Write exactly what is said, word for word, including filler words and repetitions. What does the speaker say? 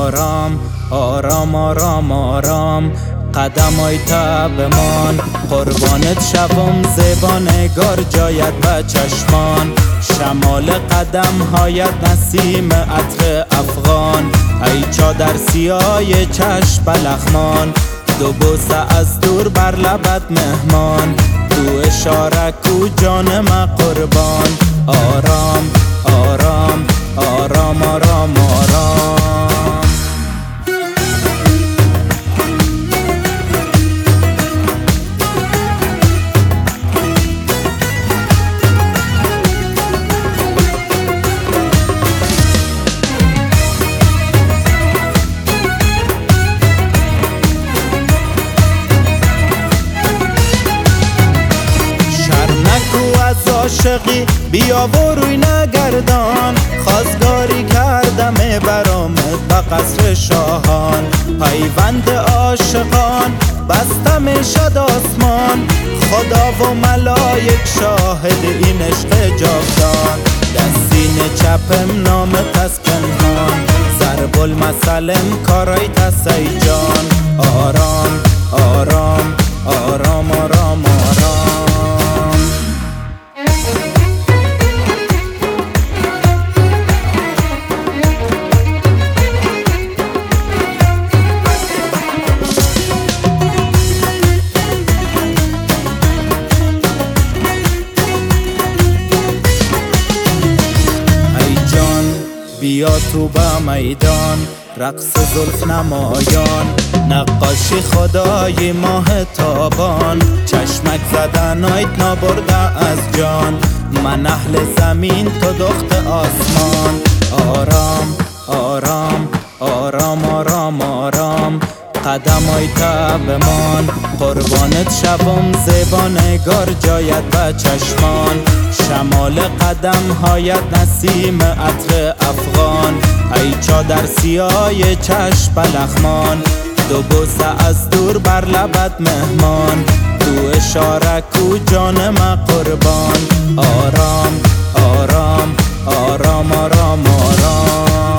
آرام آرام آرام آرام قدمای تبمان قربانت شوم زبانگار جایت و چشمان شمال قدم هایت نسیم عطر افغان ای چادر سیای چشم بلخمان دو بوسه از دور بر لبت مهمان تو اشاره کو جان ما قربان آرام آرام آرام آرام آرام از عاشقی بیا و روی نگردان خواستگاری کردم برامت به قصر شاهان پیوند عاشقان بستم شد آسمان خدا و ملائک شاهد این عشق جاودان دستین چپم نامت از پنهان ضرب المثلم کارای تسی جان آرام آرام آرام آرام آرام بیا تو با میدان رقص زلف نمایان نقاشی خدای ماه تابان چشمک زدنایت نابرده از جان من اهل زمین تو دخت آسمان آرام آرام آرام آرام آرام قدمای تبمان قربانت شوم زبانگار جایت و چشمان شمال قدم هایت نسیم عطر افغان ای چادر سیای چشم بلخمان دو بوسه از دور بر لبت مهمان تو اشاره کو جان ما قربان آرام آرام آرام آرام آرام